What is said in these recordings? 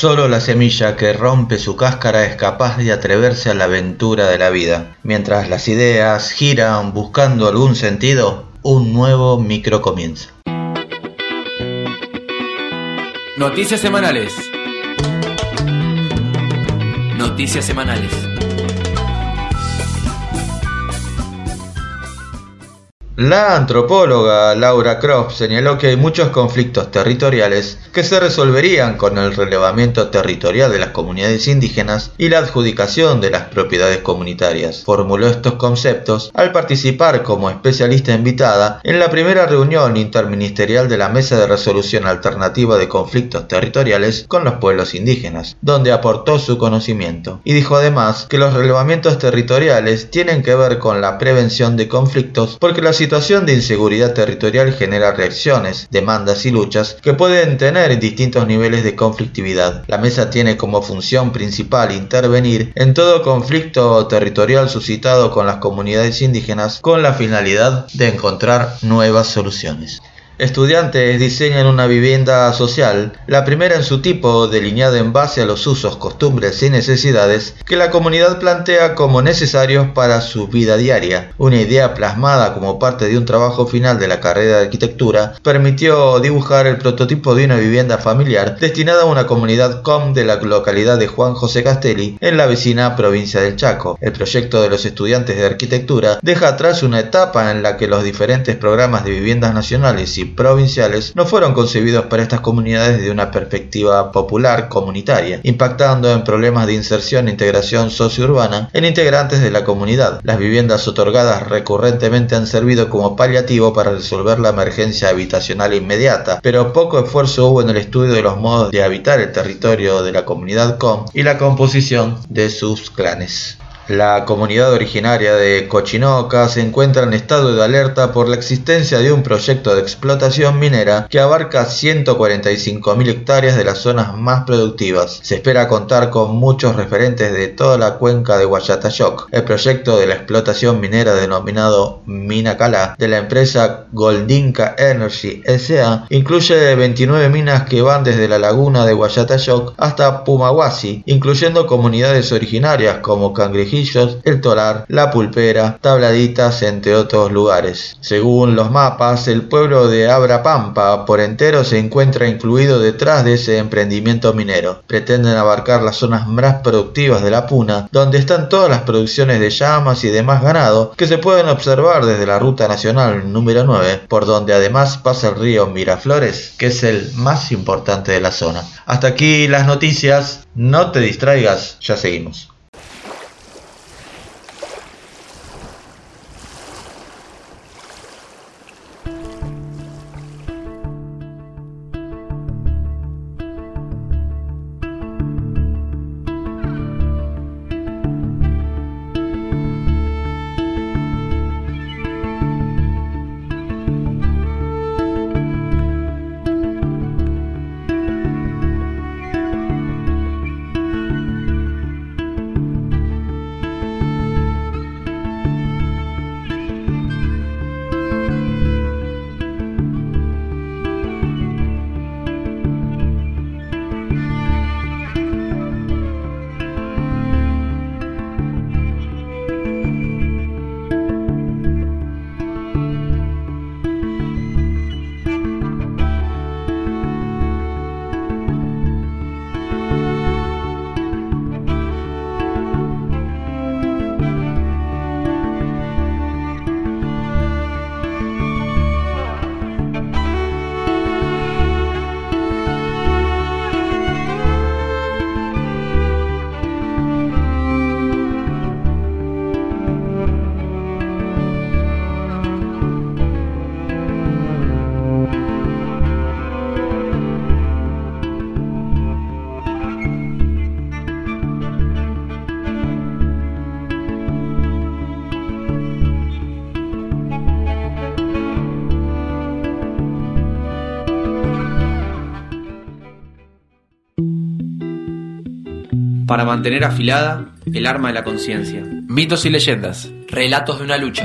Solo la semilla que rompe su cáscara es capaz de atreverse a la aventura de la vida. Mientras las ideas giran buscando algún sentido, un nuevo micro comienza. Noticias semanales. Noticias semanales. La antropóloga Laura Croft señaló que hay muchos conflictos territoriales que se resolverían con el relevamiento territorial de las comunidades indígenas y la adjudicación de las propiedades comunitarias. Formuló estos conceptos al participar como especialista invitada en la primera reunión interministerial de la Mesa de Resolución Alternativa de Conflictos Territoriales con los pueblos indígenas, donde aportó su conocimiento. Y dijo además que los relevamientos territoriales tienen que ver con la prevención de conflictos porque la situación de inseguridad territorial genera reacciones, demandas y luchas que pueden tener distintos niveles de conflictividad. La mesa tiene como función principal intervenir en todo conflicto territorial suscitado con las comunidades indígenas con la finalidad de encontrar nuevas soluciones. Estudiantes diseñan una vivienda social, la primera en su tipo, delineada en base a los usos, costumbres y necesidades que la comunidad plantea como necesarios para su vida diaria. Una idea plasmada como parte de un trabajo final de la carrera de arquitectura permitió dibujar el prototipo de una vivienda familiar destinada a una comunidad COM de la localidad de Juan José Castelli, en la vecina provincia del Chaco. El proyecto de los estudiantes de arquitectura deja atrás una etapa en la que los diferentes programas de viviendas nacionales y provinciales no fueron concebidos para estas comunidades desde una perspectiva popular comunitaria, impactando en problemas de inserción e integración sociourbana en integrantes de la comunidad. Las viviendas otorgadas recurrentemente han servido como paliativo para resolver la emergencia habitacional inmediata, pero poco esfuerzo hubo en el estudio de los modos de habitar el territorio de la comunidad COM y la composición de sus clanes. La comunidad originaria de Cochinoca se encuentra en estado de alerta por la existencia de un proyecto de explotación minera que abarca 145.000 hectáreas de las zonas más productivas. Se espera contar con muchos referentes de toda la cuenca de Guayatayoc. El proyecto de la explotación minera denominado Mina Calá de la empresa Goldinca Energy S.A. incluye 29 minas que van desde la laguna de Guayatayoc hasta Pumahuasi, incluyendo comunidades originarias como Cangrejillos, El Tolar, La Pulpera, Tabladitas, entre otros lugares. Según los mapas, el pueblo de Abrapampa por entero se encuentra incluido detrás de ese emprendimiento minero. Pretenden abarcar las zonas más productivas de la Puna, donde están todas las producciones de llamas y demás ganado que se pueden observar desde la ruta nacional número 9, por donde además pasa el río Miraflores, que es el más importante de la zona. Hasta aquí las noticias, no te distraigas, ya seguimos. Para mantener afilada el arma de la conciencia. Mitos y leyendas. Relatos de una lucha.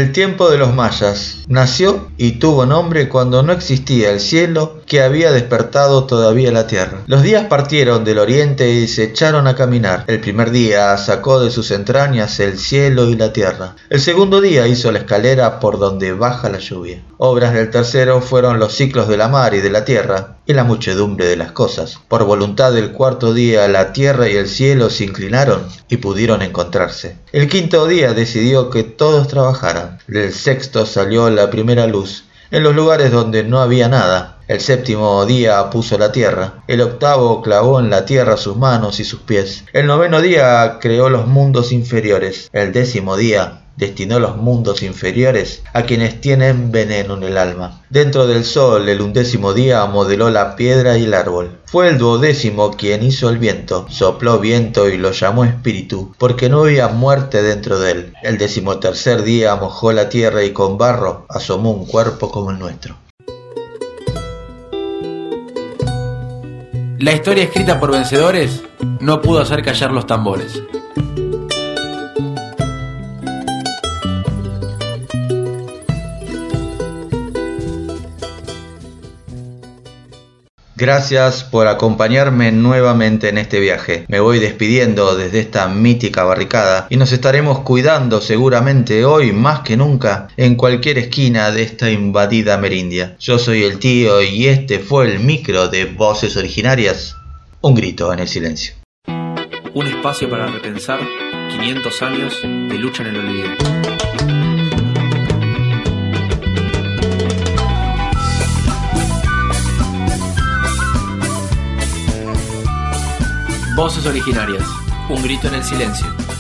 El tiempo de los mayas nació y tuvo nombre cuando no existía el cielo que había despertado todavía la tierra. Los días partieron del oriente y se echaron a caminar. El primer día sacó de sus entrañas el cielo y la tierra. El segundo día hizo la escalera por donde baja la lluvia. Obras del tercero fueron los ciclos de la mar y de la tierra y la muchedumbre de las cosas. Por voluntad del cuarto día la tierra y el cielo se inclinaron y pudieron encontrarse. El quinto día decidió que todos trabajaran. Del sexto salió la primera luz en los lugares donde no había nada. El séptimo día puso la tierra. El octavo clavó en la tierra sus manos y sus pies. El noveno día creó los mundos inferiores. El décimo día destinó los mundos inferiores a quienes tienen veneno en el alma. Dentro del sol, el 11º día modeló la piedra y el árbol. Fue el 12º quien hizo el viento. Sopló viento y lo llamó espíritu, porque no había muerte dentro de él. El 13º día mojó la tierra y con barro asomó un cuerpo como el nuestro. La historia escrita por vencedores no pudo hacer callar los tambores. Gracias por acompañarme nuevamente en este viaje. Me voy despidiendo desde esta mítica barricada y nos estaremos cuidando seguramente hoy más que nunca en cualquier esquina de esta invadida Amerindia. Yo soy el tío y este fue el micro de Voces Originarias. Un grito en el silencio. Un espacio para repensar 500 años de lucha en el olvido. Voces Originarias. Un grito en el silencio.